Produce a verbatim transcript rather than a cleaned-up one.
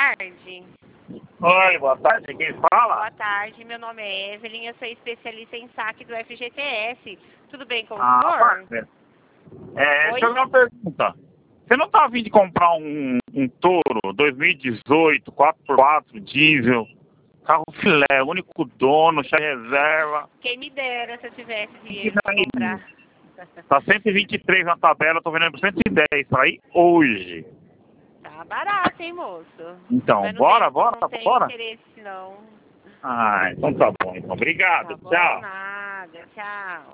tarde. Oi, boa tarde, quem fala? Boa tarde, meu nome é Evelyn, eu sou especialista em saque do F G T S. Tudo bem com o Ah, senhor? parceiro. É, Oi? deixa eu ver uma pergunta. Você não tá vindo de comprar um, um Toro dois mil e dezoito, quatro por quatro, diesel, carro filé, único dono, cheio de reserva. Quem me dera se eu tivesse Que dinheiro para daí? comprar. Tá cento e vinte e três na tabela, tô vendendo por cento e dez pra ir hoje. Tá barato, hein, moço? Então, Mas não bora, tem, bora, não tem bora? interesse, não. Ah, então tá bom, então. Obrigado, Tá bom, tchau. nada. Tchau.